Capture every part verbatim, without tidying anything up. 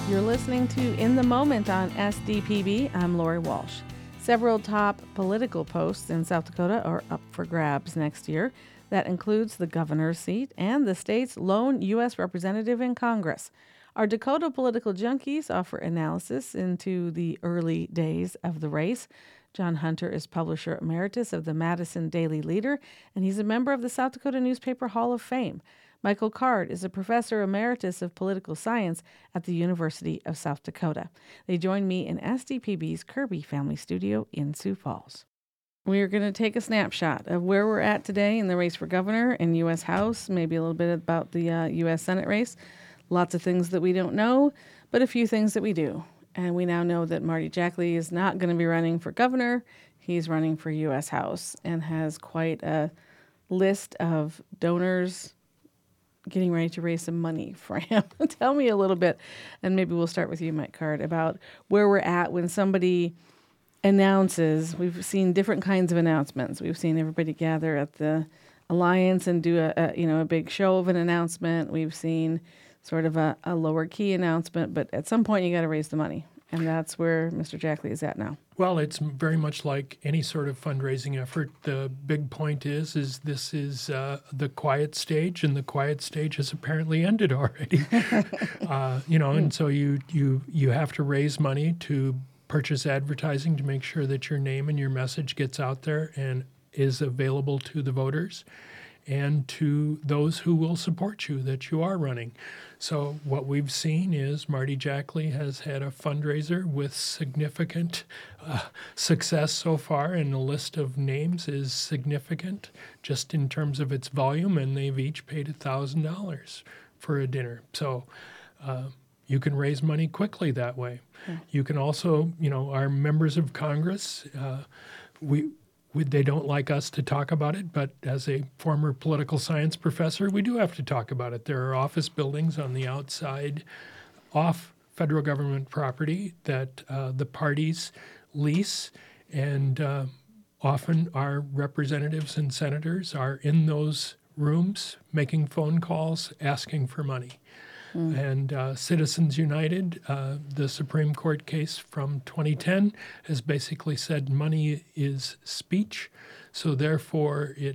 You're listening to In the Moment on S D P B. I'm Lori Walsh. Several top political posts in South Dakota are up for grabs next year. That includes the governor's seat and the state's lone U S representative in Congress. Our Dakota political junkies offer analysis into the early days of the race. John Hunter is publisher emeritus of the Madison Daily Leader, and he's a member of the South Dakota Newspaper Hall of Fame. Michael Card is a professor emeritus of political science at the University of South Dakota. They join me in S D P B's Kirby Family Studio in Sioux Falls. We are going to take a snapshot of where we're at today in the race for governor and U S House, maybe a little bit about the uh, U S Senate race. Lots of things that we don't know, but a few things that we do. And we now know that Marty Jackley is not going to be running for governor. He's running for U S House and has quite a list of donors getting ready to raise some money for him. Tell me a little bit, and maybe we'll start with you, Mike Card, about where we're at when somebody announces. We've seen different kinds of announcements. We've seen everybody gather at the Alliance and do a, a you know a big show of an announcement. We've seen sort of a, a lower key announcement, but at some point you got to raise the money, and that's where Mister Jackley is at now. Well, it's very much like any sort of fundraising effort. The big point is, is this is uh, the quiet stage, and the quiet stage has apparently ended already. uh, you know, and so you you you have to raise money to purchase advertising to make sure that your name and your message gets out there and is available to the voters and to those who will support you, that you are running. So what we've seen is Marty Jackley has had a fundraiser with significant uh, success so far, and the list of names is significant just in terms of its volume, and they've each paid one thousand dollars for a dinner. So uh, you can raise money quickly that way. Yeah. You can also, you know, our members of Congress, uh, we... We, they don't like us to talk about it, but as a former political science professor, we do have to talk about it. There are office buildings on the outside off federal government property that uh, the parties lease, and uh, often our representatives and senators are in those rooms making phone calls, asking for money. Mm. And uh, Citizens United, uh, the Supreme Court case from twenty ten, has basically said money is speech, so therefore it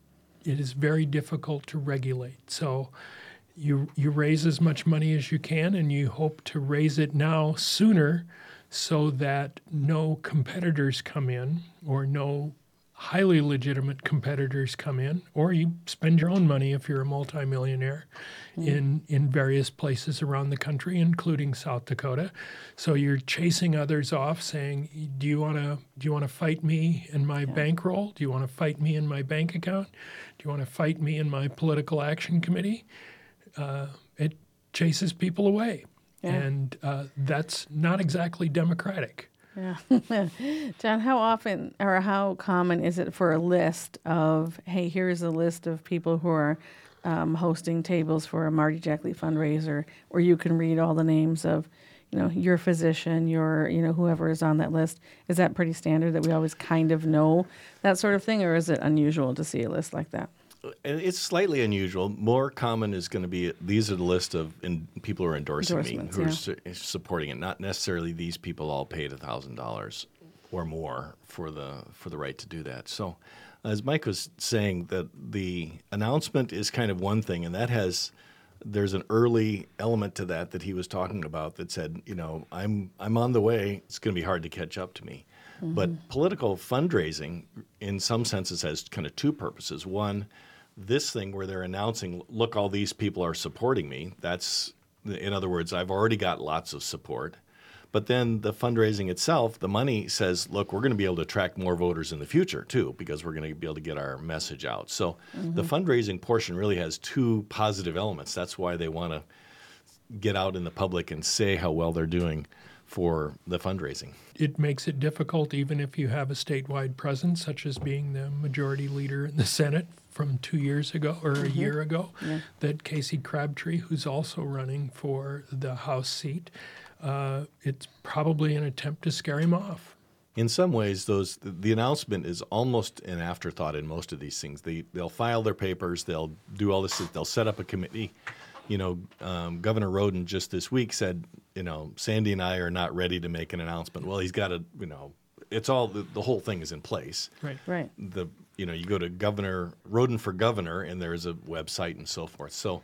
it is very difficult to regulate. So you you raise as much money as you can, and you hope to raise it now sooner so that no competitors come in, or no highly legitimate competitors come in, or you spend your own money if you're a multimillionaire mm. in, in various places around the country, including South Dakota. So you're chasing others off, saying, do you want to do you want to fight me in my yeah. bankroll? Do you want to fight me in my bank account? Do you want to fight me in my political action committee? Uh, it chases people away. Yeah. And uh, that's not exactly democratic. Yeah. John, how often or how common is it for a list of, hey, here's a list of people who are um, hosting tables for a Marty Jackley fundraiser, where you can read all the names of, you know, your physician, your, you know, whoever is on that list? Is that pretty standard that we always kind of know that sort of thing, or is it unusual to see a list like that? It's slightly unusual. More common is going to be, these are the list of in, people who are endorsing me, who yeah. are su- supporting it. Not necessarily these people all paid one thousand dollars or more for the for the right to do that. So as Mike was saying, that the announcement is kind of one thing, and that has, there's an early element to that that he was talking about that said, you know, I'm I'm on the way. It's going to be hard to catch up to me. Mm-hmm. But political fundraising, in some senses, has kind of two purposes. One, this thing where they're announcing, look, all these people are supporting me. That's, in other words, I've already got lots of support. But then the fundraising itself, the money says, look, we're going to be able to attract more voters in the future, too, because we're going to be able to get our message out. So mm-hmm. the fundraising portion really has two positive elements. That's why they want to get out in the public and say how well they're doing for the fundraising. It makes it difficult even if you have a statewide presence, such as being the majority leader in the Senate from two years ago or mm-hmm. a year ago, yeah. that Casey Crabtree, who's also running for the House seat, uh, it's probably an attempt to scare him off. In some ways, those the announcement is almost an afterthought in most of these things. They, they'll file their papers, they'll do all this, they'll set up a committee. You know, um, Governor Roden just this week said, you know, Sandy and I are not ready to make an announcement. Well, he's got to, you know, it's all the, the whole thing is in place. Right. Right. The you know, you go to Governor Roden for Governor, and there's a website and so forth. So,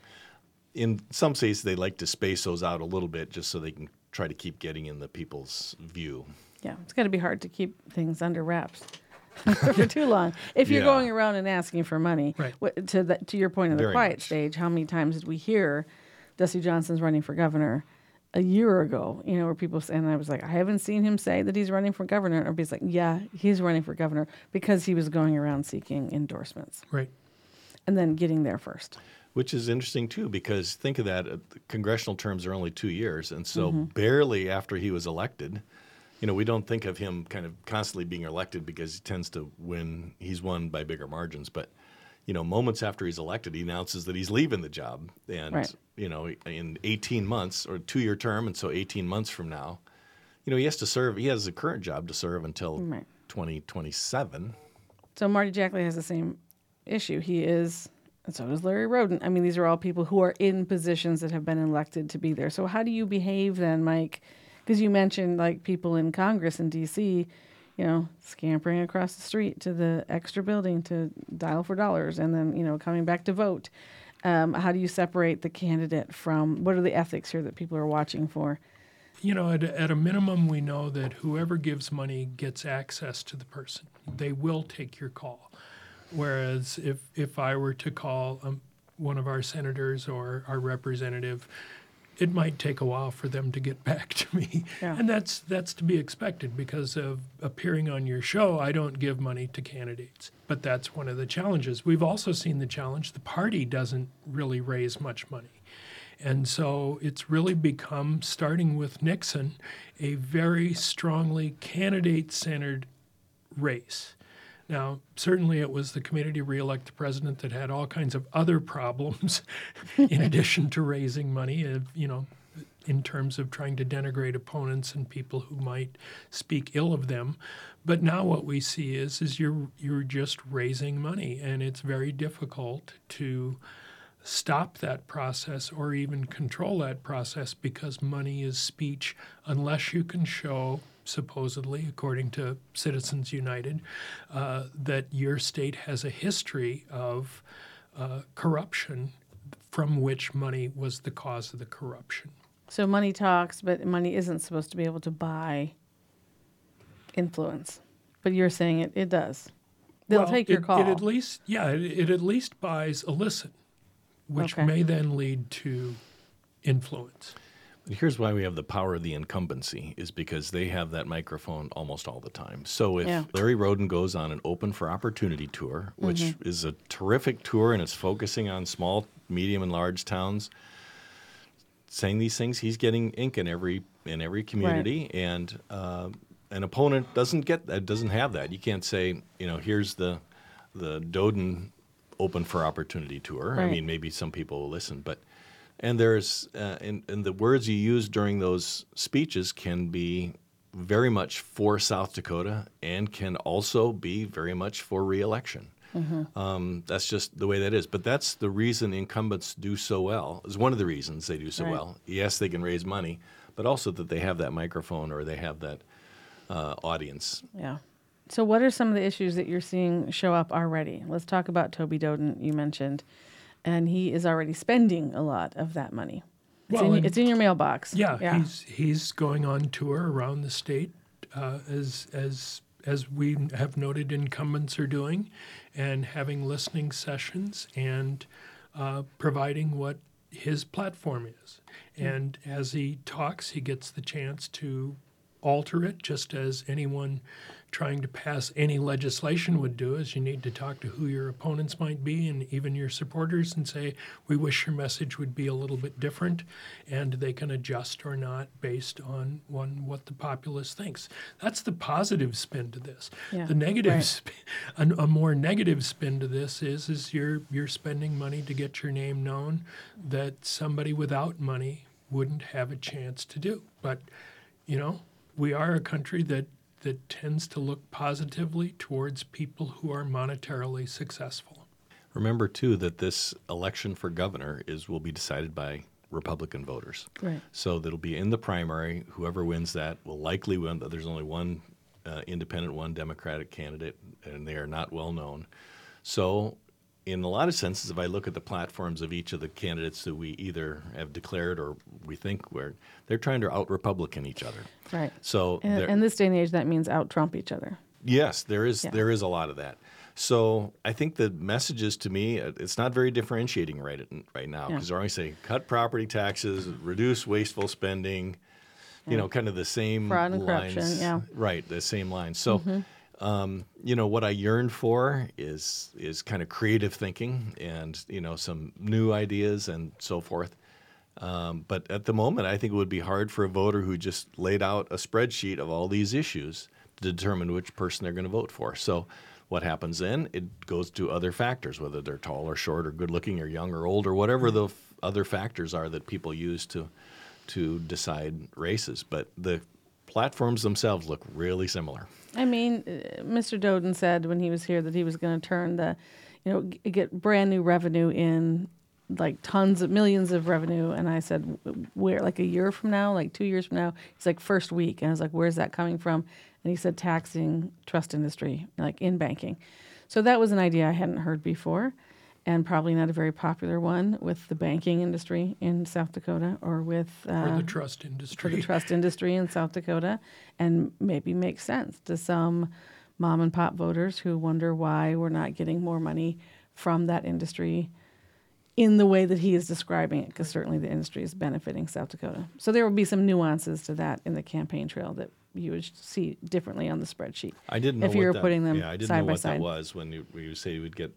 in some states, they like to space those out a little bit just so they can try to keep getting in the people's view. Yeah, it's got to be hard to keep things under wraps for too long. If you're Yeah. going around and asking for money, Right. what, to the, to your point of the Very quiet much. stage, how many times did we hear Dusty Johnson's running for governor a year ago? You know, where people say, and I was like, I haven't seen him say that he's running for governor. And everybody's like, yeah, he's running for governor because he was going around seeking endorsements Right. and then getting there first. Which is interesting, too, because think of that. Uh, the congressional terms are only two years. And so Mm-hmm. barely after he was elected, you know, we don't think of him kind of constantly being elected because he tends to win. He's won by bigger margins. But, you know, moments after he's elected, he announces that he's leaving the job. And, Right. you know, in eighteen months or a two-year term, and so eighteen months from now, you know, he has to serve. He has a current job to serve until Right. twenty twenty-seven. So Marty Jackley has the same issue. He is, and so does Larry Roden. I mean, these are all people who are in positions that have been elected to be there. So how do you behave then, Mike? Because you mentioned like people in Congress in D C, you know, scampering across the street to the extra building to dial for dollars and then, you know, coming back to vote. Um, how do you separate the candidate from, what are the ethics here that people are watching for? You know, at, at a minimum, we know that whoever gives money gets access to the person. They will take your call. Whereas if, if I were to call um, one of our senators or our representative, it might take a while for them to get back to me. Yeah. And that's that's to be expected because of appearing on your show. I don't give money to candidates. But that's one of the challenges. We've also seen the challenge. The party doesn't really raise much money. And so it's really become, starting with Nixon, a very strongly candidate-centered race. Now, certainly it was the committee to reelect the president that had all kinds of other problems in addition to raising money, uh, you know, in terms of trying to denigrate opponents and people who might speak ill of them. But now what we see is, is you're, you're just raising money, and it's very difficult to stop that process or even control that process because money is speech unless you can show, supposedly, according to Citizens United, uh, that your state has a history of uh, corruption from which money was the cause of the corruption. So money talks, but money isn't supposed to be able to buy influence. But you're saying it, it does. They'll Well, take your it, call. It at least, yeah, it, it at least buys a listen, which Okay. may then lead to influence. Here's why we have the power of the incumbency, is because they have that microphone almost all the time. So if Yeah. Larry Roden goes on an Open for Opportunity tour, which Mm-hmm. is a terrific tour and it's focusing on small, medium, and large towns, saying these things, he's getting ink in every in every community, and uh, an opponent doesn't get that, doesn't have that. You can't say, you know, here's the the Doden Open for Opportunity tour. I Right. mean, maybe some people will listen, but. And there's, uh, and, and the words you use during those speeches can be very much for South Dakota and can also be very much for reelection. Mm-hmm. Um, that's just the way that is. But that's the reason incumbents do so well, is one of the reasons they do so Right. well. Yes, they can raise money, but also that they have that microphone or they have that uh, audience. Yeah. So what are some of the issues that you're seeing show up already? Let's talk about Toby Doden, you mentioned. And he is already spending a lot of that money. It's, Well, in, and- it's in your mailbox. Yeah, yeah. he's he's going on tour around the state, uh, as as as we have noted incumbents are doing, and having listening sessions and uh, providing what his platform is. And as he talks, he gets the chance to alter it, just as anyone trying to pass any legislation would do, is you need to talk to who your opponents might be and even your supporters and say, we wish your message would be a little bit different, and they can adjust or not based on, on what the populace thinks. That's the positive spin to this. Yeah, The negative, right. spin, a, a more negative spin to this is, is you're, you're spending money to get your name known that somebody without money wouldn't have a chance to do. But, you know, we are a country that that tends to look positively towards people who are monetarily successful. Remember, too, that this election for governor is will be decided by Republican voters. Right. So that'll be in the primary. Whoever wins that will likely win. There's only one uh, independent, one Democratic candidate, and they are not well known. So in a lot of senses, if I look at the platforms of each of the candidates that we either have declared or we think we're, they're trying to out-Republican each other. Right. So And in this day and age, that means out-Trump each other. yes, there is Yeah. there is a lot of that. So I think the messages to me, uh, it's not very differentiating right at, right now Yeah. because they're always saying cut property taxes, reduce wasteful spending, you know, kind of the same Fraud and lines. corruption, yeah. Right, the same lines. So, um, you know, what I yearn for is is kind of creative thinking and, you know, some new ideas and so forth. Um, but at the moment, I think it would be hard for a voter who just laid out a spreadsheet of all these issues to determine which person they're going to vote for. So what happens then? It goes to other factors, whether they're tall or short or good looking or young or old or whatever the f- other factors are that people use to to decide races. But the platforms themselves look really similar. I mean, uh, Mister Doden said when he was here that he was going to turn the, you know, g- get brand new revenue in, like tons of millions of revenue. And I said, "W- where, like a year from now, like two years from now? He's like, first week. And I was like, where's that coming from? And he said, taxing trust industry, like in banking. So that was an idea I hadn't heard before, and probably not a very popular one with the banking industry in South Dakota or with uh, For the trust for industry. the trust industry in South Dakota, and maybe makes sense to some mom and pop voters who wonder why we're not getting more money from that industry in the way that he is describing it, because certainly the industry is benefiting South Dakota. So there will be some nuances to that in the campaign trail that you would see differently on the spreadsheet. I didn't know if you what were that, putting them yeah, I didn't side know by what side. that was when you, when you say you would get,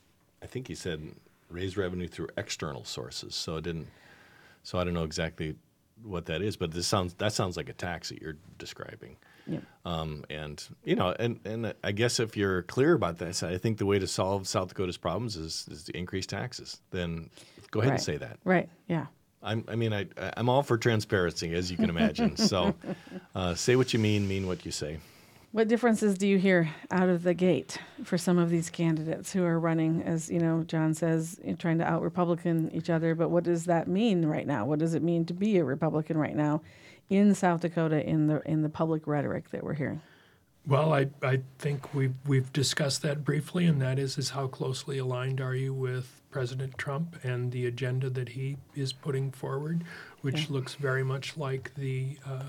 I think he said raise revenue through external sources. So it didn't, so I don't know exactly what that is, but this sounds, that sounds like a tax that you're describing. Yeah. Um, and, you know, and, and I guess if you're clear about that, I think the way to solve South Dakota's problems is, is to increase taxes. Then go ahead Right. and say that. Right. Yeah. I'm, I mean, I, I'm all for transparency, as you can imagine. So uh, say what you mean, mean what you say. What differences do you hear out of the gate for some of these candidates who are running, as you know, John says, you know, trying to out-Republican each other? But what does that mean right now? What does it mean to be a Republican right now in South Dakota in the in the public rhetoric that we're hearing? Well, I, I think we've, we've discussed that briefly, and that is, is how closely aligned are you with President Trump and the agenda that he is putting forward, which Yeah. looks very much like the uh,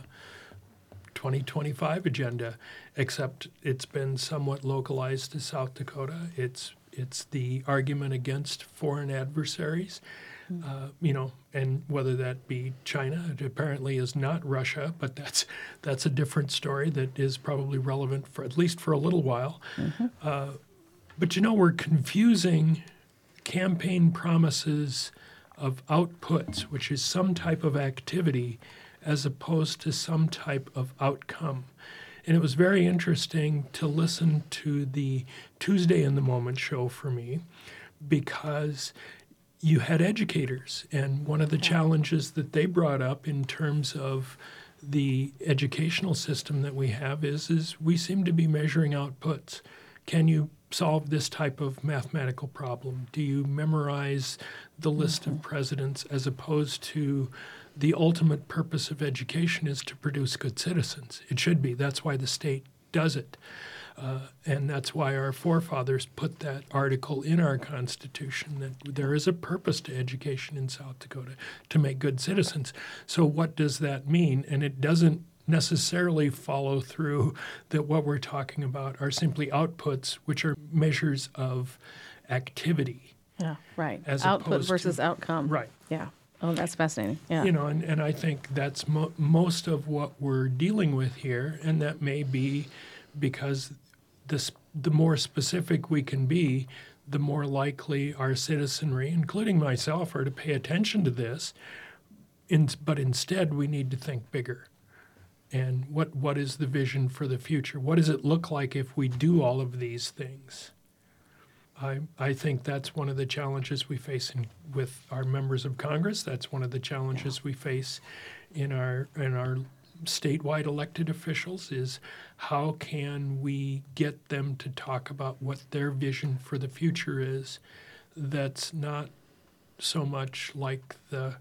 twenty twenty-five agenda, except it's been somewhat localized to South Dakota. It's, it's the argument against foreign adversaries. Uh, you know, and whether that be China, it apparently is not Russia, but that's that's a different story that is probably relevant for at least for a little while. Uh, but you know, we're confusing campaign promises of outputs, which is some type of activity, as opposed to some type of outcome. And it was very interesting to listen to the Tuesday in the Moment show for me, because you had educators, and one of the challenges that they brought up in terms of the educational system that we have is, is we seem to be measuring outputs. Can you solve this type of mathematical problem? Do you memorize the list of presidents, as opposed to the ultimate purpose of education is to produce good citizens? It should be. That's why the state does it. Uh, and that's why our forefathers put that article in our Constitution, that there is a purpose to education in South Dakota, to make good citizens. So what does that mean? And it doesn't necessarily follow through that what we're talking about are simply outputs, which are measures of activity. Yeah, right. As Output opposed to- versus outcome. Right. Yeah. Oh, that's fascinating. Yeah. You know, and, and I think that's mo- most of what we're dealing with here, and that may be because this, the more specific we can be, the more likely our citizenry, including myself, are to pay attention to this. In, but instead, we need to think bigger. And what, what is the vision for the future? What does it look like if we do all of these things? I, I think that's one of the challenges we face in, with our members of Congress. That's one of the challenges we face in our in our statewide elected officials, is how can we get them to talk about what their vision for the future is, that's not so much like the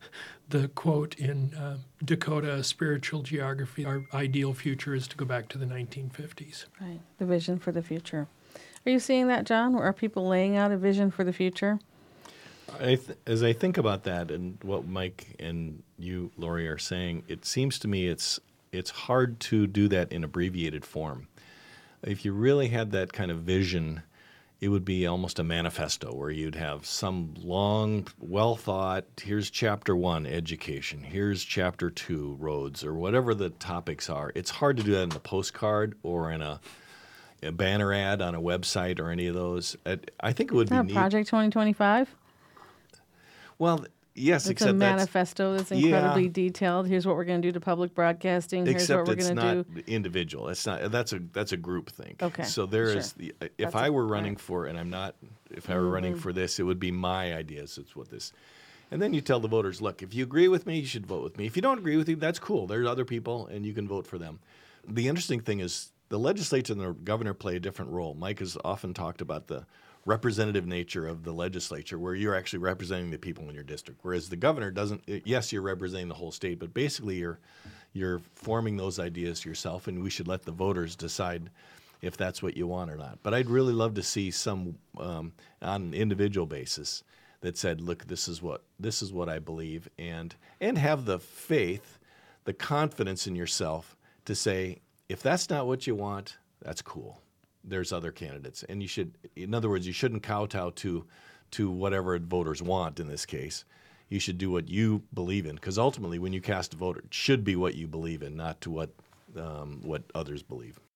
the quote in uh, Dakota Spiritual Geography, our ideal future is to go back to the nineteen fifties. Right, the vision for the future. Are you seeing that, John? Are people laying out a vision for the future? I th- as I think about that and what Mike and you, Lori, are saying, it seems to me it's it's hard to do that in abbreviated form. If you really had that kind of vision, it would be almost a manifesto where you'd have some long, well-thought, here's chapter one, education, here's chapter two, roads, or whatever the topics are. It's hard to do that in a postcard or in a, a banner ad on a website or any of those. I, I think it would Isn't be that neat. Project twenty twenty-five? Well, yes, It's except a that's manifesto that's incredibly yeah. detailed. Here's what we're going to do to public broadcasting. Here's Except what we're it's going to not do. individual. It's not. That's a that's a group thing. Okay, So there sure. is the. If That's I a- were running right. for, and I'm not. If I were Mm-hmm. running for this, it would be my ideas. It's what this. And then you tell the voters, look, if you agree with me, you should vote with me. If you don't agree with me, that's cool. There's other people, and you can vote for them. The interesting thing is the legislature and the governor play a different role. Mike has often talked about the representative nature of the legislature, where you're actually representing the people in your district, whereas the governor doesn't. Yes, you're representing the whole state, but basically you're you're forming those ideas yourself, and we should let the voters decide if that's what you want or not. But I'd really love to see some um, on an individual basis that said, look, this is what this is what I believe, and and have the faith, the confidence in yourself to say, if that's not what you want, that's cool. There's other candidates, and you should, in other words, you shouldn't kowtow to to whatever voters want in this case. You should do what you believe in, because ultimately, when you cast a vote, it should be what you believe in, not to what um, what others believe.